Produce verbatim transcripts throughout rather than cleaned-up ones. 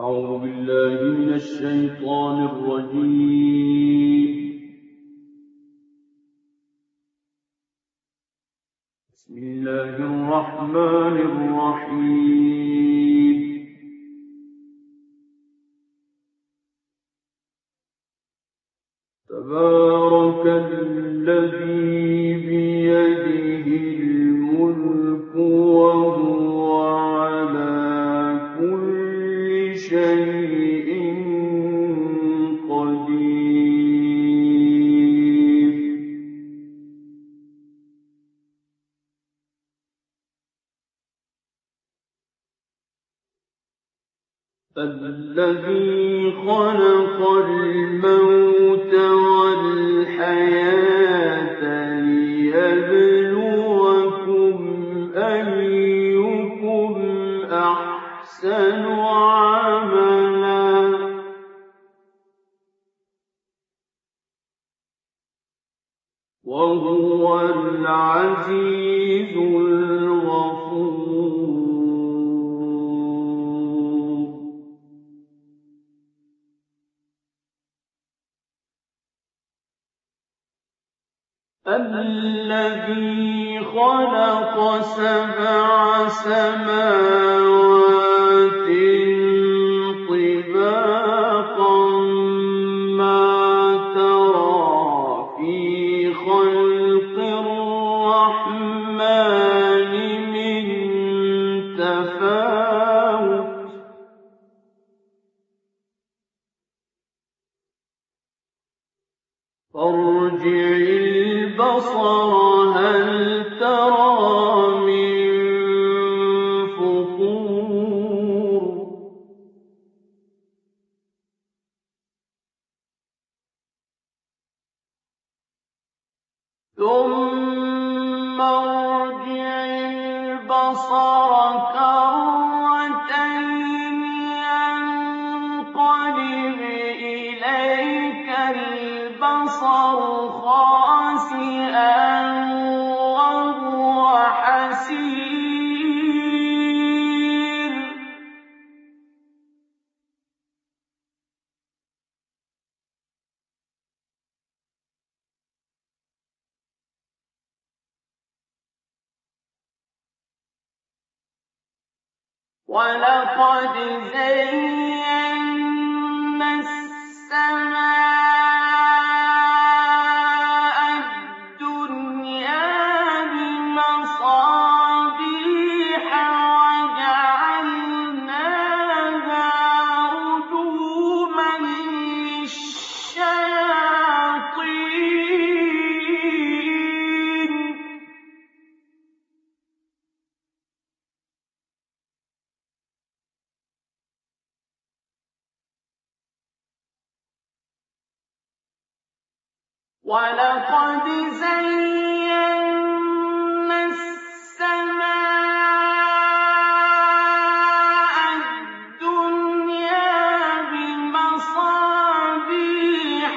أعوذ بالله من الشيطان الرجيم. بسم الله الرحمن الرحيم. تبارك الذي بيده الملك وهو على كل شيء قدير. الذي خلق الموت والحياة ليبلوكم أيكم أحسن عملا وهو العزيز الغفور. الذي خلق سبع سماوات طباقا ما ترى في خلق الرحمن من تفاوت فارجع البصر هل ترى من فطور ثم ارجع البصر كرتين ينقلب إليك البصر خاسئا وهو حسير ولقد زينا السماء الدنيا بمصابيح وجعلناها رجوما للشياطين ولقد زينا السماء الدنيا بمصابيح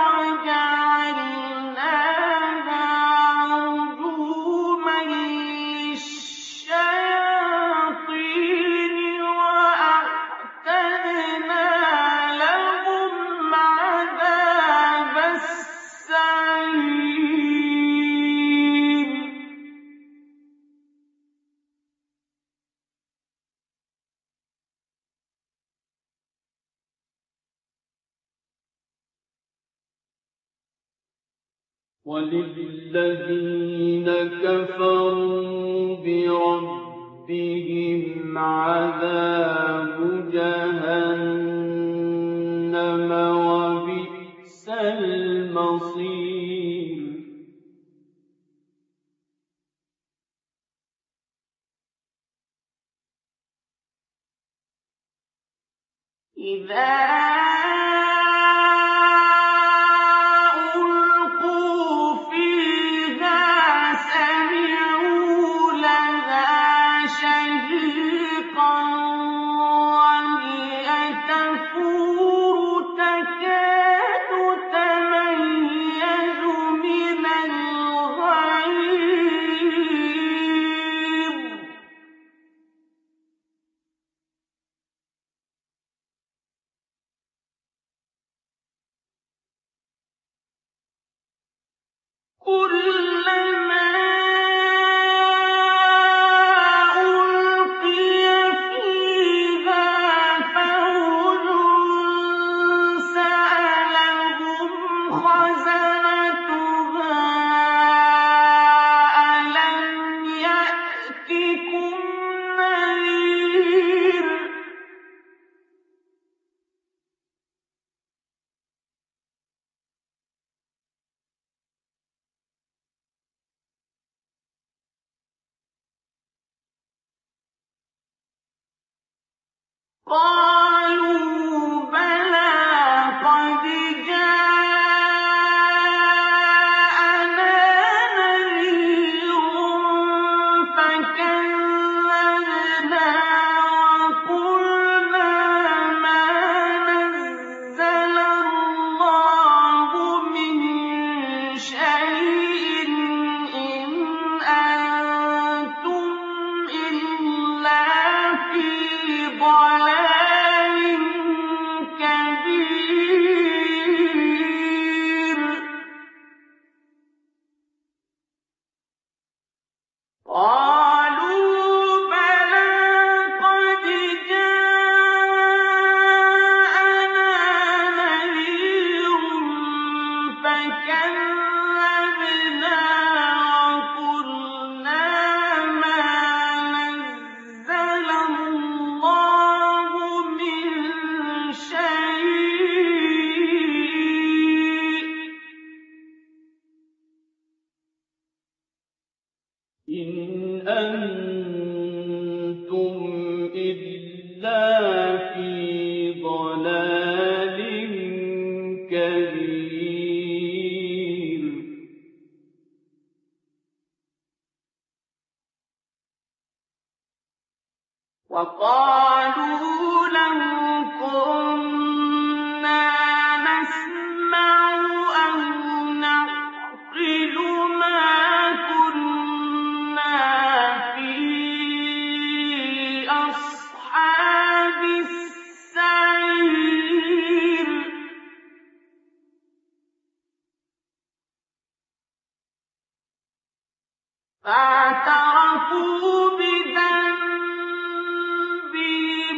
وجعلناها رجوما للشياطين وأعتدنا لهم عذاب السعير. وللذين كفروا بربهم عذاب جهنم وبئس المصير. إذا كُلَّمَا أُلْقِيَ فِيهَا فَوْجٌ سَأَلَهُمْ خَزَنَتُهَا أَلَمْ يَأْتِكُمْ نَذِيرٌ قَالُوا بَلَىٰ قَدْ جَاءَنَا نَذِيرٌ فَكَذَّبْنَا وَقُلْنَا مَا نَزَّلَ اللَّهُ مِن شَيْءٍ إِنْ أَنتُمْ إِلَّا فِي ضَلَالٍ كَبِيرٍ قَالُوا بَلَىٰ قَدْ جَاءَنَا نَذِيرٌ فَكَذَّبْنَا وَقُلْنَا مَا نَزَّلَ اللَّهُ مِن شَيْءٍ إِنْ أَنتُمْ إِلَّا فِي ضَلَالٍ كَبِيرٍ وَقَالُوا لَوْ كُنَّا نَسْمَعُ أَوْ نَعْقِلُ مَا كُنَّا فِي أَصْحَابِ السَّعِيرِ فَاعْتَرَفُوا بِذَنبِهِمْ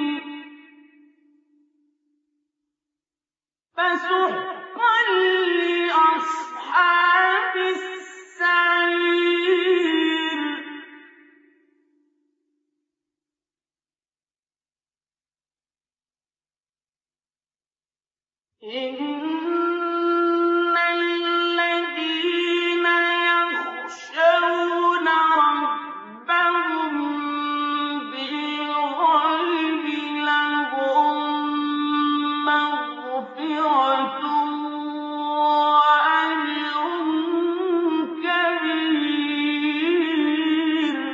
فَسُحْقًا لِّأَصْحَابِ السَّعِيرِ إِنَّ الَّذِينَ يَخْشَوْنَ رَبَّهُم بِالْغَيْبِ لَهُم مَّغْفِرَةٌ وَأَجْرٌ كَبِيرٌ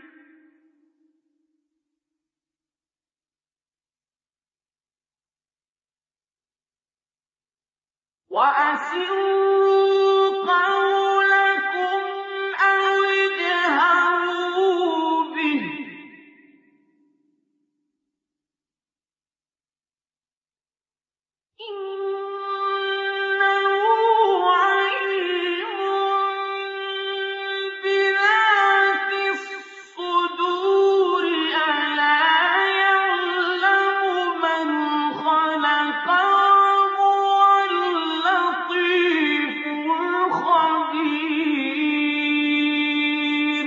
وَأَسِرُّوا قَوْلَكُمْ أَوِ اجْهَرُوا بِهِ إِنَّهُ عَلِيمٌ بِذَاتِ الصُّدُورِ أَلَا يَعْلَمُ مَنْ خَلَقَ وَهُوَ اللَّطِيفُ الْخَبِيرُ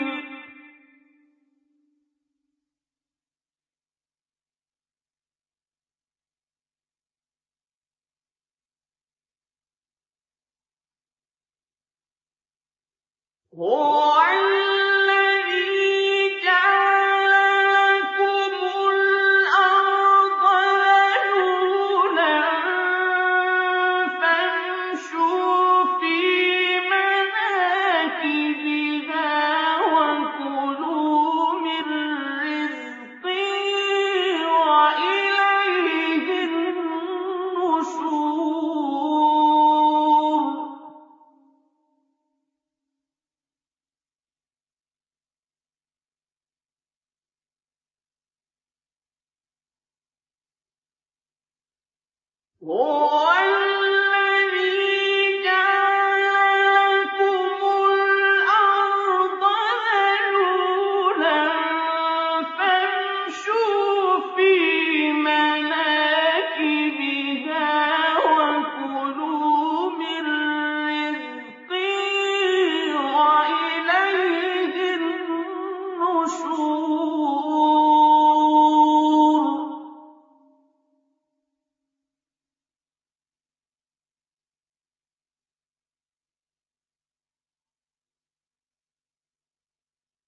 هُوَ الَّذِي جَعَلَ لَكُمُ الْأَرْضَ ذَلُولًا فَامْشُوا فِي مَنَاكِبِهَا وَكُلُوا مِن رِّزْقِهِ وَإِلَيْهِ النُّشُورُ هُوَ الَّذِي جَعَلَ لَكُمُ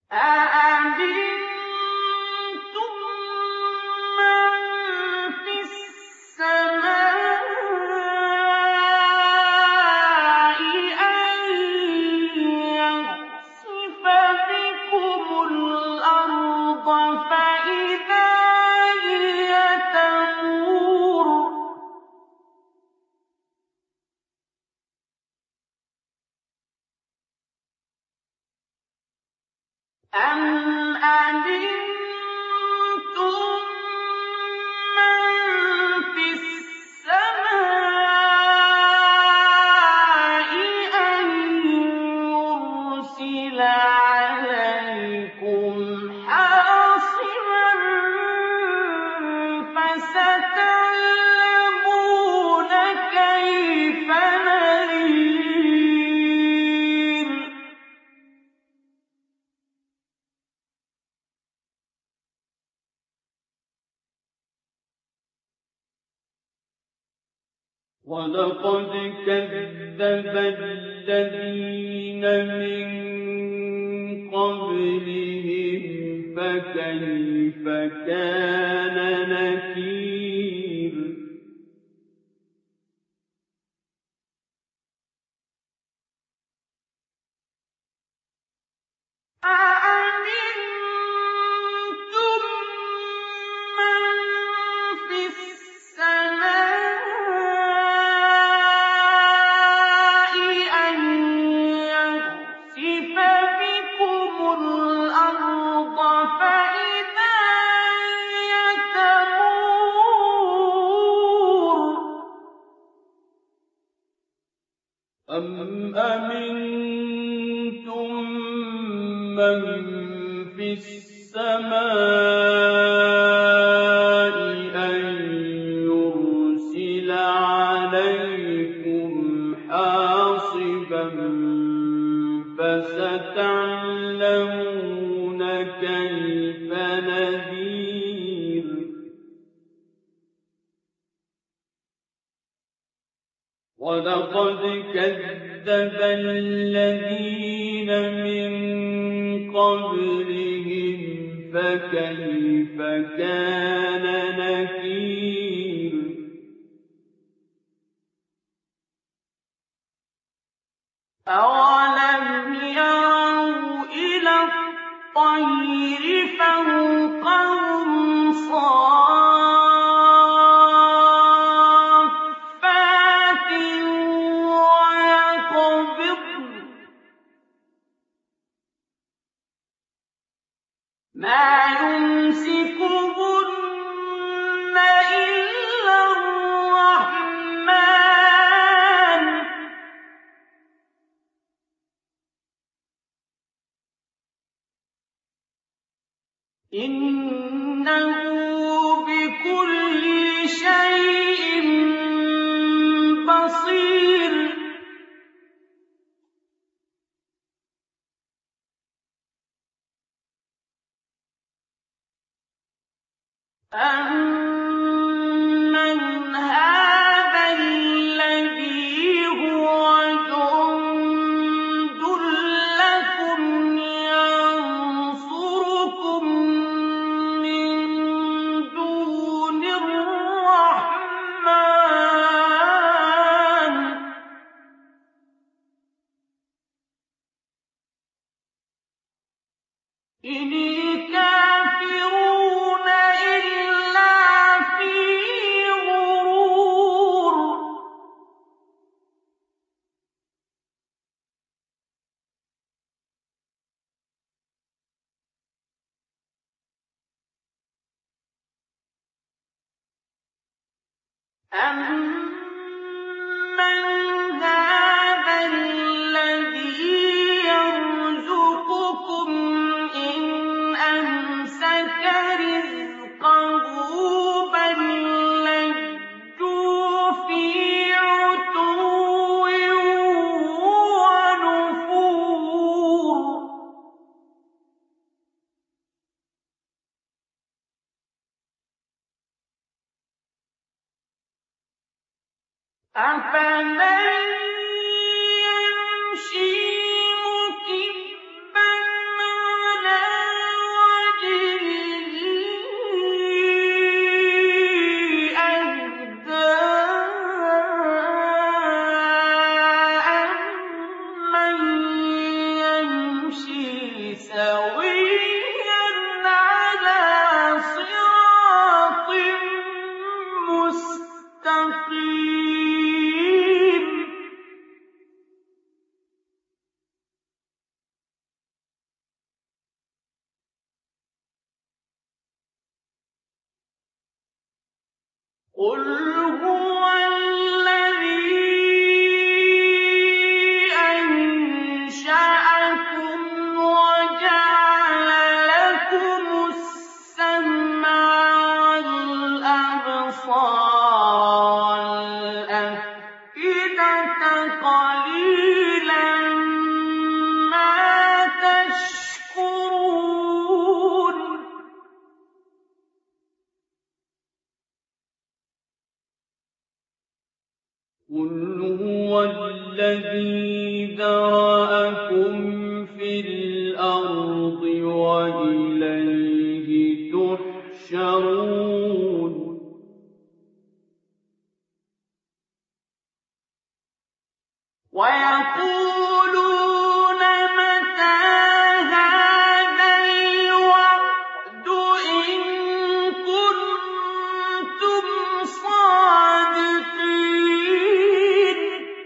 أَأَمِنتُم مَّن فِي السَّمَاءِ أَن يَخْسِفَ بِكُمُ الْأَرْضَ فَإِذَا هِيَ تَمُورُ أَمْ أَمِنتُم مَّن فِي السَّمَاءِ أَن يُرْسِلَ عَلَيْكُمْ حَاصِبًا فَسَتَعْلَمُونَ كَيْفَ نَذِيرِ وَلَقَدْ كَذَّبَ الَّذِينَ مِن قَبْلِهِمْ فَكَيْفَ كَانَ نَكِيرِ أَأَمِنتُم مَّن فِي السَّمَاءِ أَن يَخْسِفَ بِكُمُ الْأَرْضَ فَإِذَا هِيَ تَمُورُ أَمْ أَمِنتُم مَّن فِي السَّمَاءِ أَن يُرْسِلَ عَلَيْكُمْ حَاصِبًا فَسَتَعْلَمُونَ كَيْفَ نَذِيرِ وَلَقَدْ كَذَّبَ الَّذِينَ مِن قَبْلِهِمْ فَكَيْفَ كَانَ نَكِيرِ أَوَلَمْ يَرَوْا إِلَى الطَّيْرِ فَوْقَهُمْ صَافَّاتٍ وَيَقْبِضْنَ مَا يُمْسِكُهُنَّ إِلَّا الرَّحْمَٰنُ ۚ إِنَّهُ بِكُلِّ شَيْءٍ بَصِيرٌ أَمَّنْ هَٰذَا الَّذِي هُوَ جُندٌ لَّكُمْ يَنصُرُكُم مِّن دُونِ الرَّحْمَٰنِ ۚ إِنِ الْكَافِرُونَ إِلَّا فِي غُرُورٍ أَمَّنْ هَٰذَا الَّذِي يَرْزُقُكُمْ إِنْ أَمْسَكَ رِزْقَهُ بَل لَّجُّوا فِي عُتُوٍّ وَنُفُورٍ أَفَمَن يَمْشِي مُكِبًّا عَلَىٰ قُلْ هُوَ الَّذِي أَنشَأَكُمْ وَجَعَلَ لَكُمُ السَّمْعَ وَالْأَبْصَارَ وَالْأَفْئِدَةَ ۖ قَلِيلًا مَّا تَشْكُرُونَ قُلْ هُوَ الَّذِي ذَرَأَكُمْ فِي الْأَرْضِ وَإِلَيْهِ تُحْشَرُونَ وَيَقُولُونَ مَتَىٰ هَٰذَا الْوَعْدُ إِن كُنتُمْ صَادِقِينَ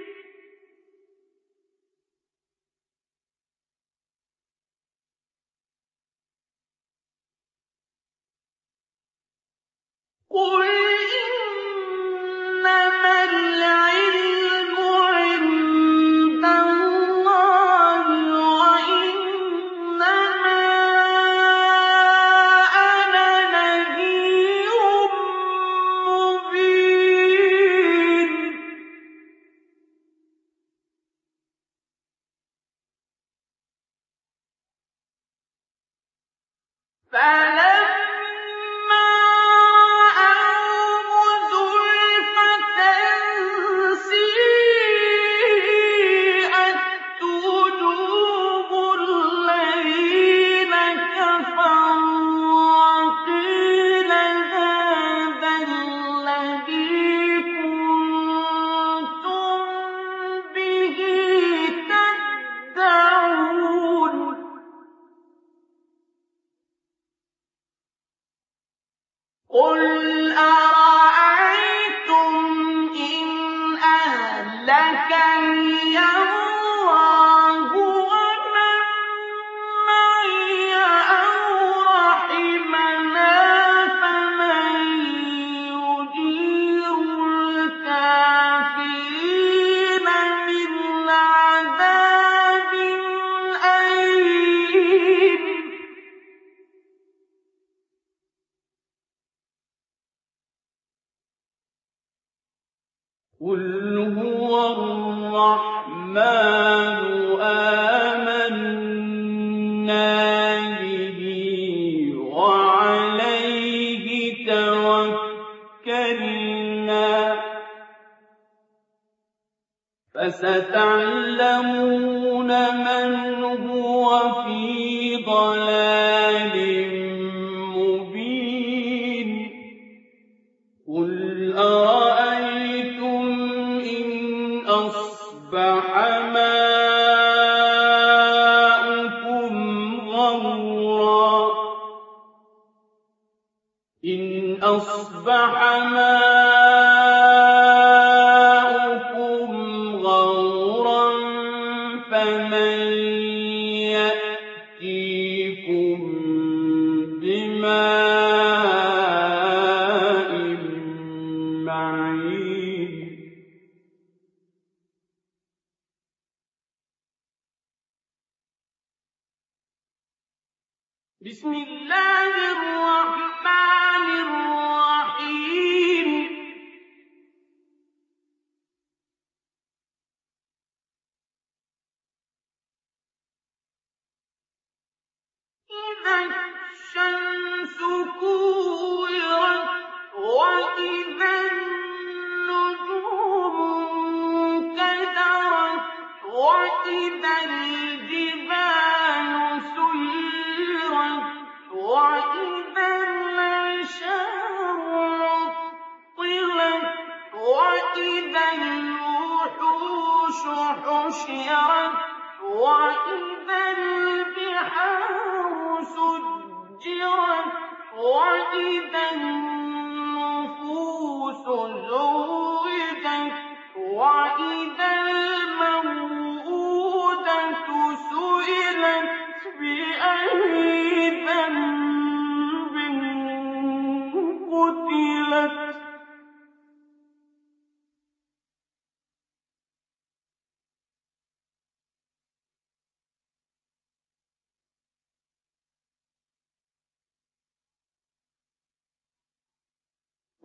قُلْ إِنَّمَا الْعِلْمُ عِندَ اللَّهِ وَإِنَّمَا أَنَا نَذِيرٌ مُّبِينٌ فَلَمَّا رَأَوْهُ زُلْفَةً سِيئَتْ وُجُوهُ الَّذِينَ كَفَرُوا وَقِيلَ هَٰذَا الَّذِي كُنتُم بِهِ تَدَّعُونَ قُلْ أَرَأَيْتُمْ إِنْ أَهْلَكَنِيَ اللَّهُ وَمَن مَّعِيَ أَوْ رَحِمَنَا فَمَن يُجِيرُ الْكَافِرِينَ مِنْ عَذَابٍ أَلِيمٍ قُلْ هُوَ الرَّحْمَٰنُ آمَنَّا بِهِ وَعَلَيْهِ تَوَكَّلْنَا فَسَتَعْلَمُونَ مَنْ هُوَ فِي ضَلَالٍ مُّبِينٍ قُلْ أَرَأَيْتُمْ إِنْ أَصْبَحَ مَاؤُكُمْ غَوْرًا إِنْ أَصْبَحَ مَاؤُكُمْ غَوْرًا فَمَن يَأْتِيكُم بِمَاءٍ مَّعِينٍ بسم الله الرحمن الرحيم إِذَا الشَّمْسُ كُوِّرَتْ وَإِذَا النُّجُومُ انكَدَرَتْ وَإِذَا الْجِبَالُ سُيِّرَتْ وَإِذَا الْعِشَارُ عُطِّلَتْ وَإِذَا الْوُحُوشُ حُشِرَتْ وَإِذَا الْبِحَارُ سُجِّرَتْ وَإِذَا النُّفُوسُ زُوِّجَتْ وَإِذَا الْمَوْءُودَةُ سُئِلَتْ بِأَيِّ ذَنبٍ قُتِلَتْ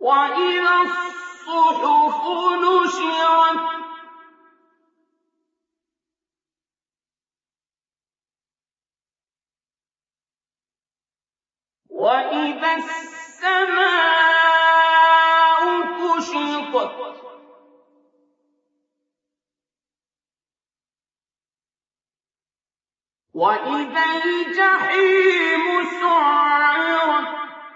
وَإِذَا الصُّحُفُ نُشِرَتْ وَإِذَا السَّمَاءُ كُشِطَتْ وَإِذَا الْجَحِيمُ سُعِّرَتْ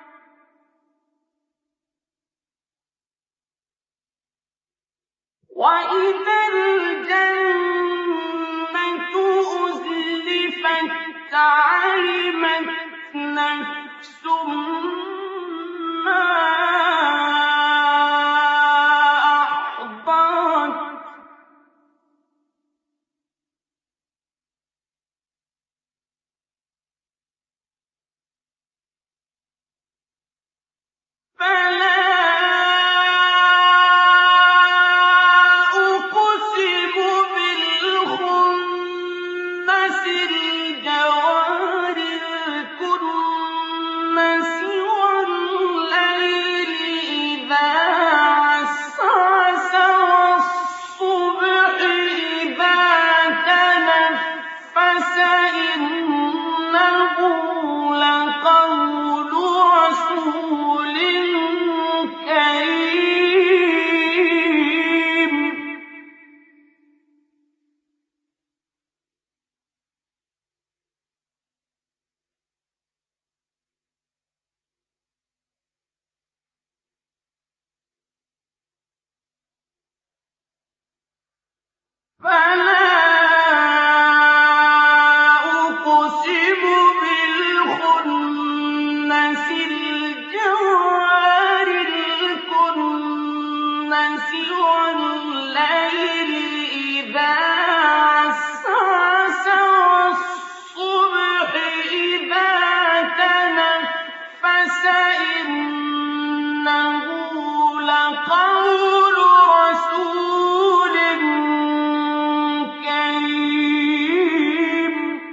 وَإِذَا الْجَنَّةُ أُزْلِفَتْ عَلِمَتْ نَفْسٌ مَّا أَحْضَرَتْ فَلَا أُقْسِمُ بِالْخُنَّسِ الْجَوَارِ الْكُنَّسِ وَاللَّيْلِ إِذَا عَسْعَسَ وَالصُّبْحِ إِذَا تَنَفَّسَ إِنَّهُ لَقَوْلُ رَسُولٍ كَرِيمٍ فَلَا أُقْسِمُ بِالْخُنَّسِ الْجَوَارِ الْكُنَّسِ وَاللَّيْلِ إِذَا عَسْعَسَ وَالصُّبْحِ إِذَا تَنَفَّسَ إِنَّهُ لَقَوْلُ رَسُولٍ كَرِيمٍ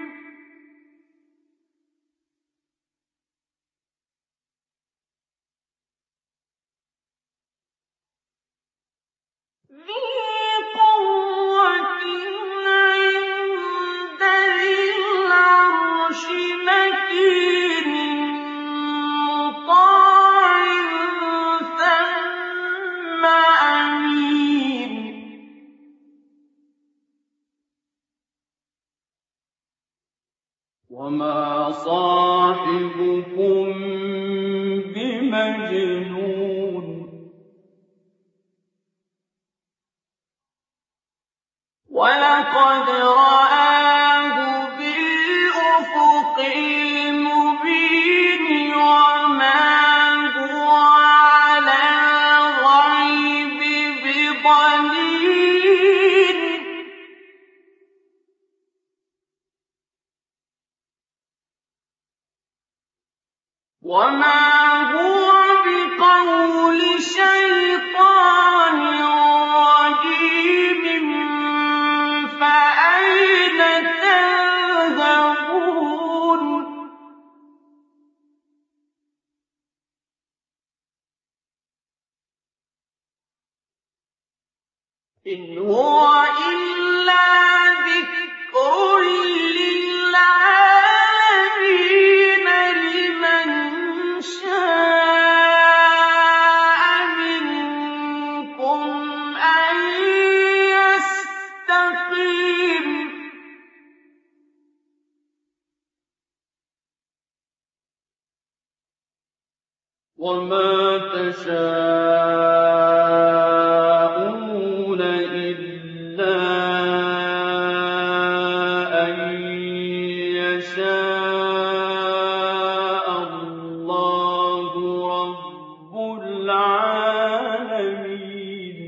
ذِي قُوَّةٍ عِندَ ذِي الْعَرْشِ مَكِينٍ مُّطَاعٍ ثَمَّ أَمِينٍ وَمَا صَاحِبُكُم بِمَجْنُونٍ وَلَقَدْ رَآهُ بِالْأُفُقِ الْمُبِينِ وَمَا هُوَ عَلَى الْغَيْبِ بِضَنِينٍ وَمَا هُوَ بِقَوْلِ شَيْطَانٍ رَّجِيمٍ فَأَيْنَ تَذْهَبُونَ إِنْ هُوَ إِلَّا ذِكْرٌ لِّلْعَالَمِينَ لِمَن شَاءَ مِنكُمْ أَن يَسْتَقِيمَ وَمَا تَشَاءُونَ إِلَّا أَن يَشَاءَ اللَّهُ رَبُّ الْعَالَمِينَ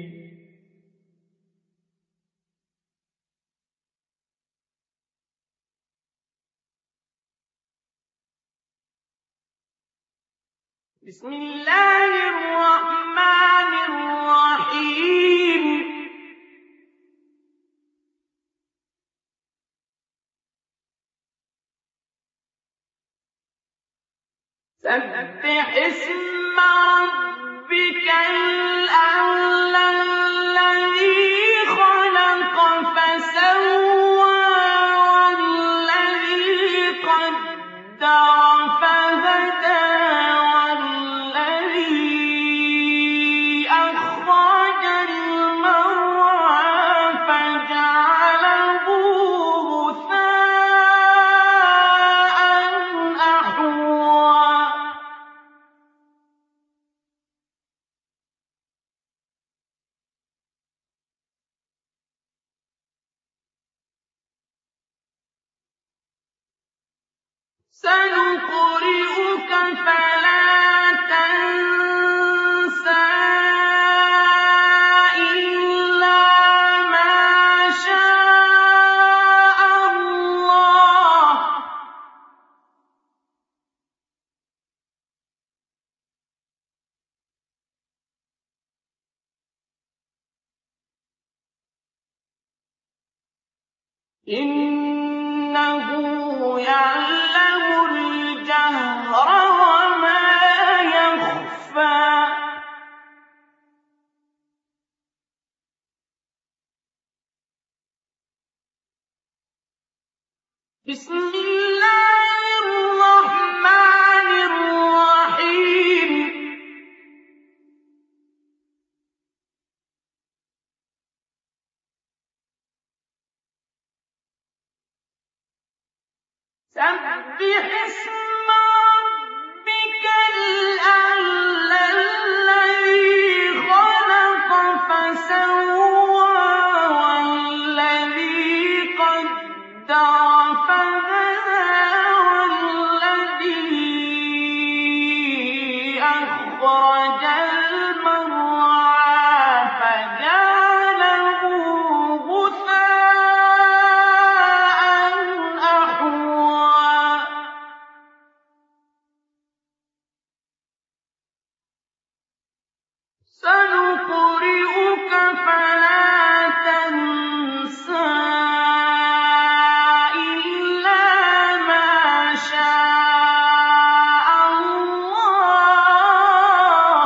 بسم الله الرحمن الرحيم سبح اسم ربك سنقرئك فلا تنسى إلا ما شاء الله إنه يعلم الجهر وما يخفى بسم الله الرحمن الرحيم سبح اسم ربك الأعلى الذي خلق فسوى والذي قدر فهدى والذي أخرج المرعى فجعله غثاء أحوى سنقرئك فلا تنسى إلا ما شاء الله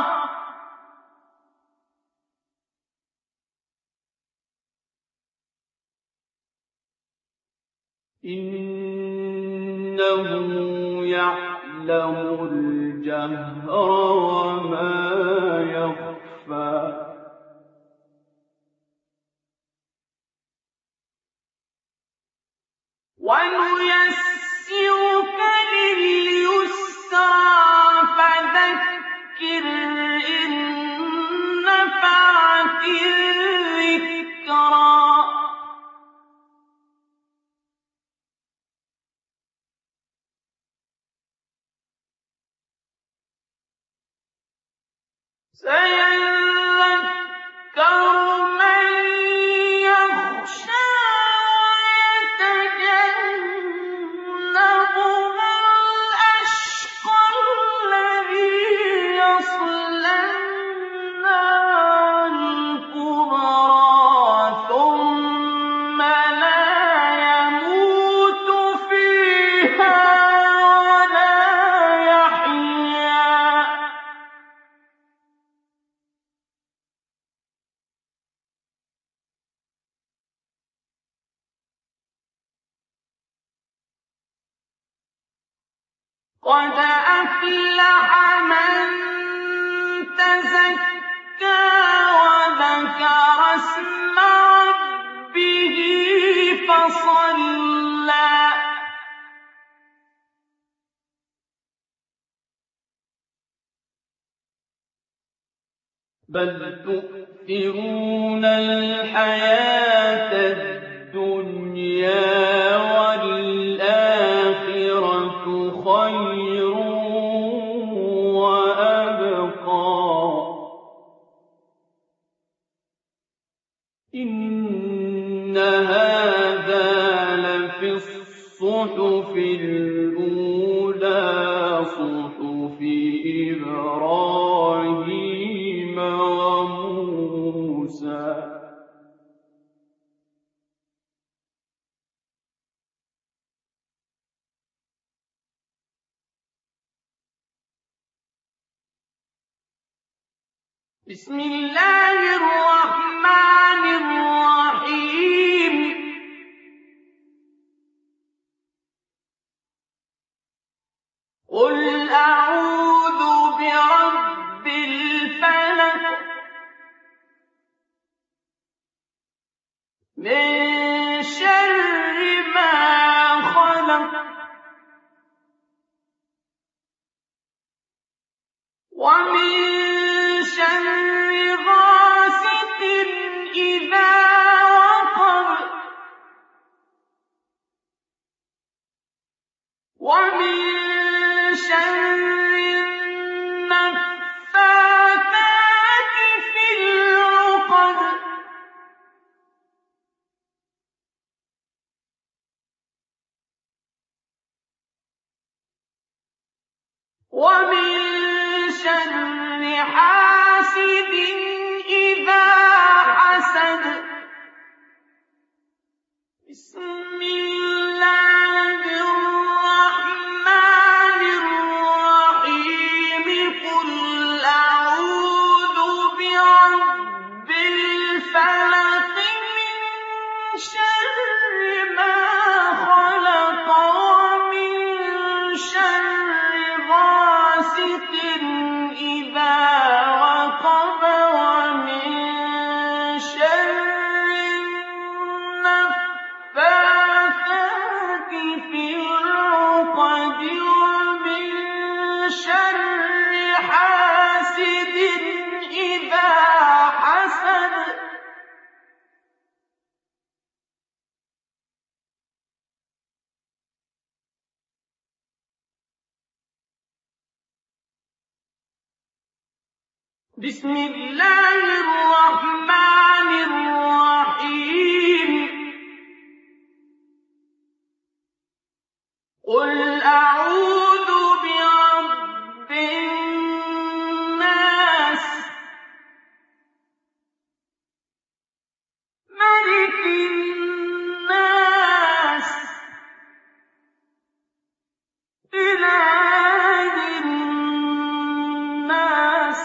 إنه يعلم الجهر وما يخفى ونيسرك لليسرى فذكر إن نفعت الذكرى سيذكر من يخشى ويتجنبها الأشقى الذي يصلى النار الكبرى ثم لا يموت فيها ولا يحيا قد أفلح من تزكى وذكر اسم ربه فصلى بل تؤثرون الحياة الدنيا والآخرة خير وأبقى إن هذا لفي الصحف الأولى صحف إبراهيم وموسى بسم الله الرحمن الرحيم قل أعوذ برب الفلق من شر ما خلق ومن شر غاسق إذا وقب ومن بسم الله الرحمن الرحيم قل أعوذ برب الناس ملك الناس إله الناس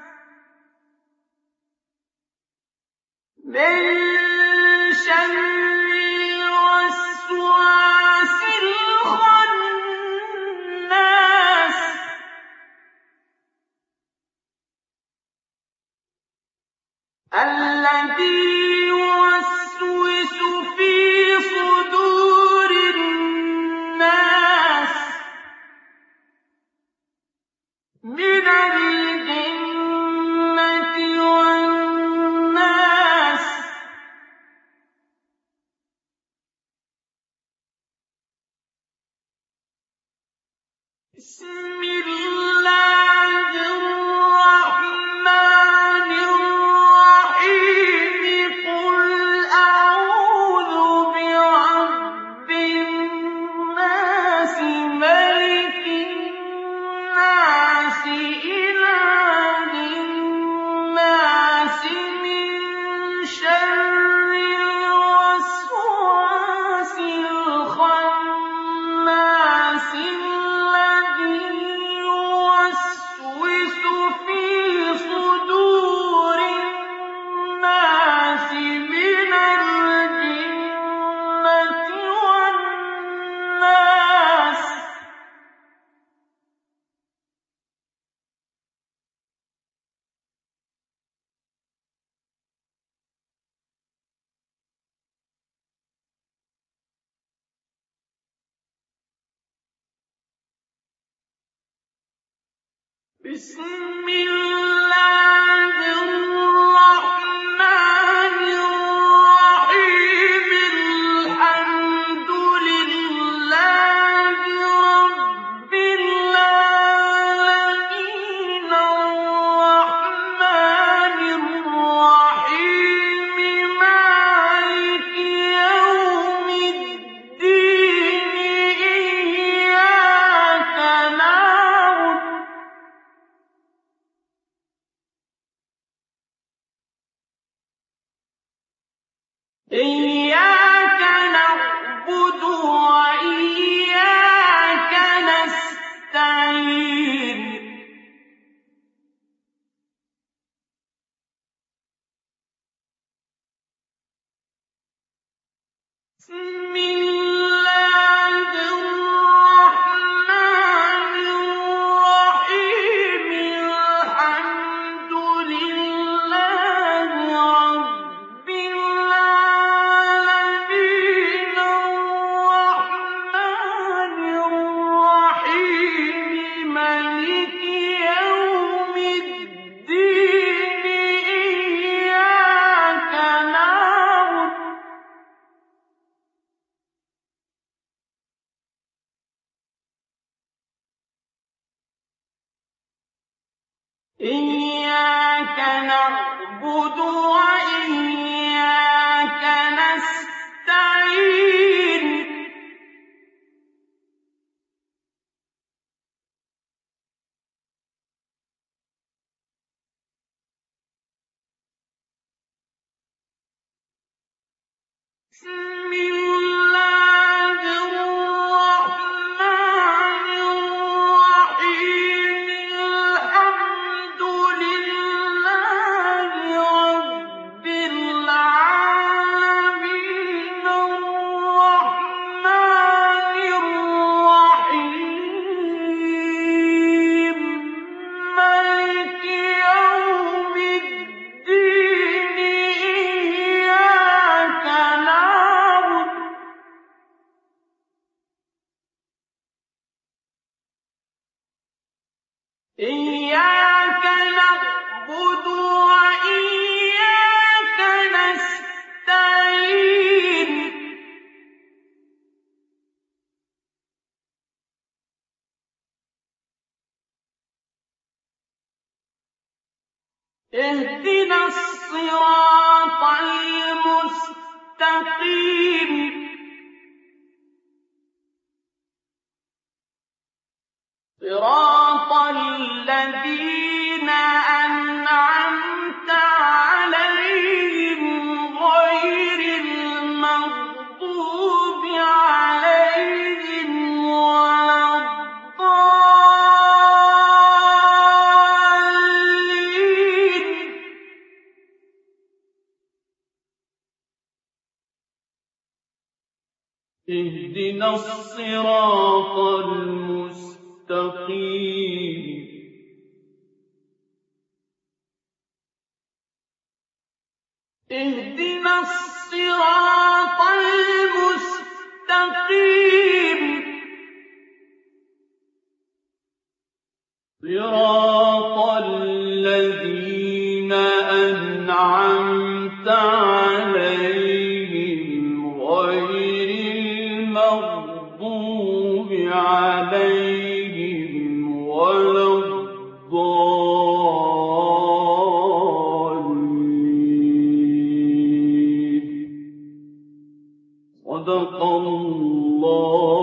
من شر الوسواس الخناس الذي يوسوس في صدور الناس من الجنة والناس بسم الله الرحمن الرحيم قل أعوذ برب الناس ملك الناس إله الناس من شر الوسواس الخناس الذي يوسوس في صدور الناس من الجنة والناس بسم الله الرحمن الرحيم الحمد لله رب العالمين الرحمن الرحيم مالك يوم الدين إياك نعبد إياك نعبد وإياك نستعين بسم الله الرحمن الرحيم الحمد لله رب العالمين الرحمن الرحيم مالك يوم الدين إياك نعبد إياك نعبد وإياك نستعين بسم الله الرحمن الرحيم الحمد لله رب اهدنا الصراط المستقيم صراط الذين أنعمت عليهم غير المغضوب عليهم ولا الضالين اهدنا الصراط المستقيم اهدنا الصراط المستقيم صراط